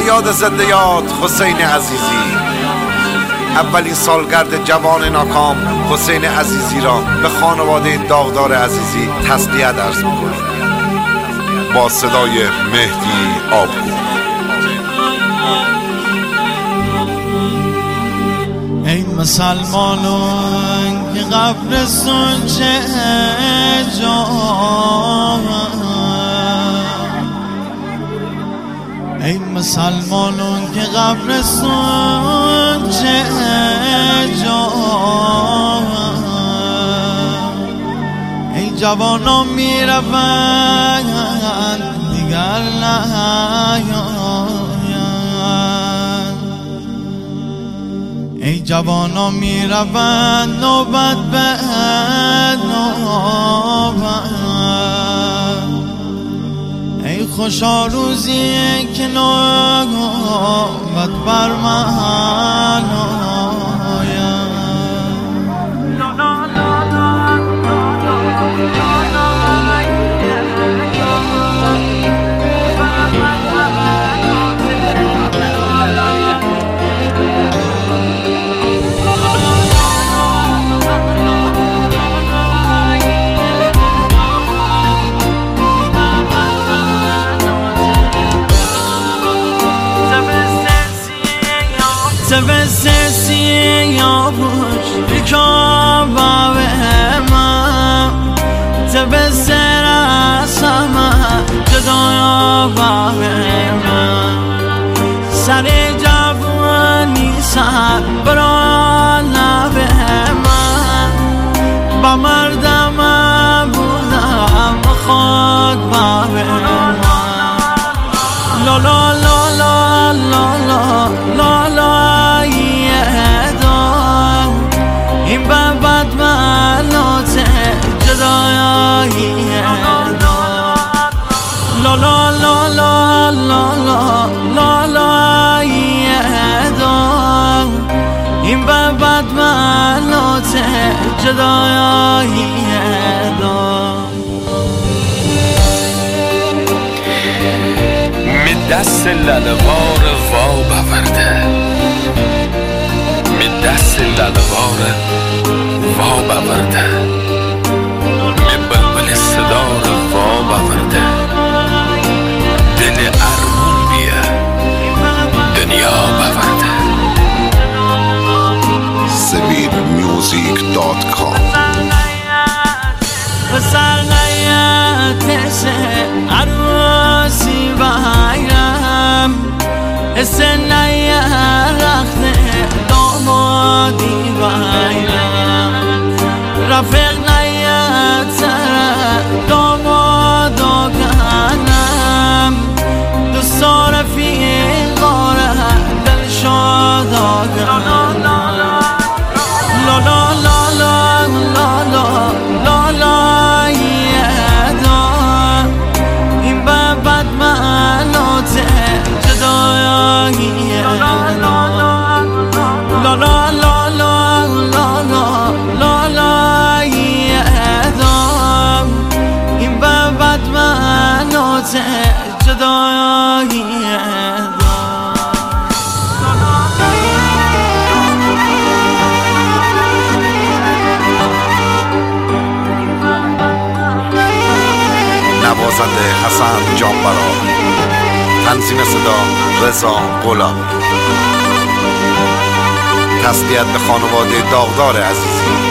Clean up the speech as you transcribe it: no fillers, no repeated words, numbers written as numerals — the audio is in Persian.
به یاد زنده یاد حسین عزیزی. اولین سالگرد جوان ناکام حسین عزیزی را به خانواده داغدار عزیزی تسلیت عرض می‌کنم. با صدای مهدی آبگو. ای مسلمانان که قبرستون چه جا، ای مسلمانان که قبرستون چه جا، ای جوانان میروند دیگر نیاید، ای جوانان میروند نوبت به نوبت، ای خوشا روزی که نوبت بر من تبسسی یا بوش ریکام باوه من، تبسر اسما جدایا باوه من، سر جوانی سر برای نبه من، با مردم بودم خود باوه من. لا لا لا لا لا لا لا این بابت ملات جدایی لا لا لا لا لا لا لا این بابت ملات جدایی می دست لالوار وا بورده، می دست لالوار وا بورده، می بلبل صدار وا بورده، دل ارمون بیه دنیا بورده. semirmusic.com پسر نیتش عروسی بایم، حسن نیرخت دامادی بایم، رفیق نیتر داماد آگنم، دوستا رفیقاره دل شاد آگنم. لا لا لا لا لا لا لا لا این بابت ملات جدایی لا لا لا لا لا لا لا این بابت ملات جدایی نوازنده حسن جانبرا، تنظیم صدا رضا غلامی. تسلیت به خانواده داغدار عزیزی.